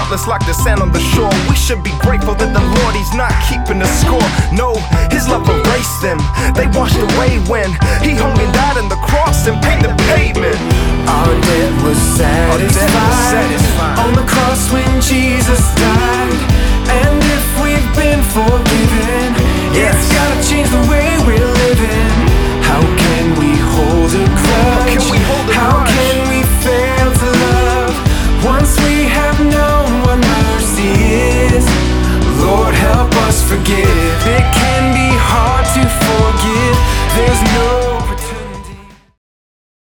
countless like the sand on the shore. We should be grateful that the Lord, He's not keeping the score. No, His love erased them. They washed away when He hung and died on the cross and paid the payment. Our debt was satisfied.